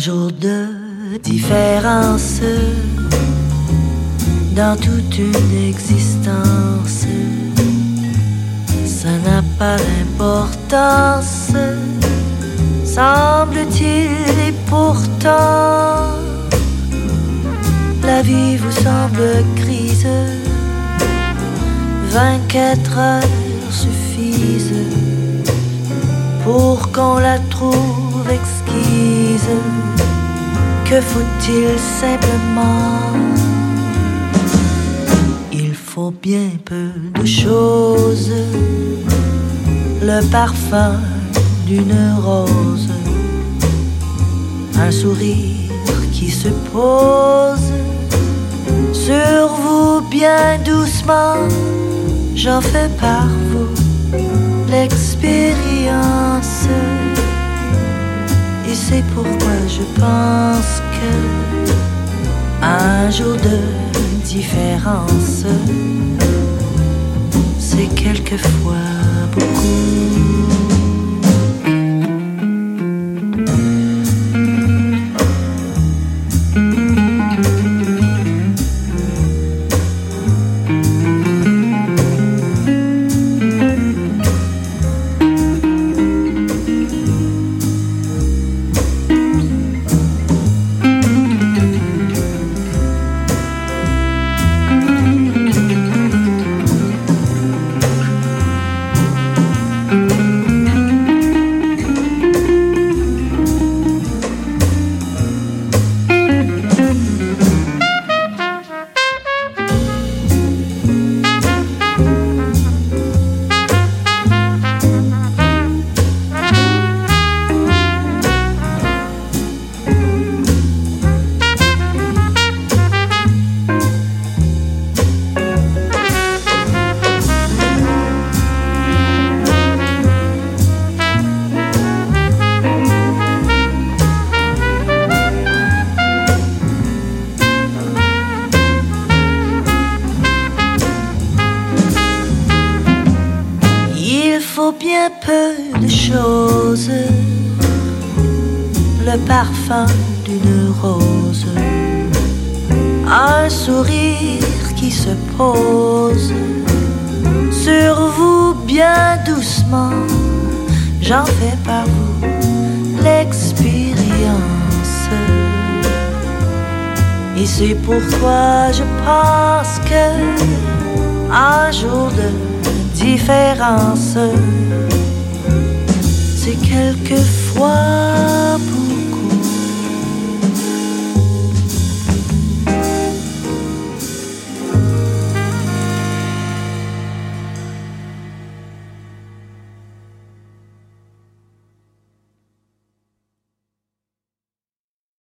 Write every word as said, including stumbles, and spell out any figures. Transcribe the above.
jour de différence dans toute une existence. Ça n'a pas d'importance, semble-t-il, et pourtant la vie vous semble grise. Vingt-quatre heures suffisent pour qu'on la trouve exquise. Que faut-il simplement? Il faut bien peu de choses. Le parfum d'une rose, un sourire qui se pose sur vous bien doucement. J'en fais par vous l'expérience. Et c'est pourquoi je pense que un jour de différence, c'est quelquefois beaucoup. Bien peu de choses, le parfum d'une rose, un sourire qui se pose sur vous bien doucement. J'en fais par vous l'expérience. Et c'est pourquoi je pense que un jour de différence, c'est quelquefois pour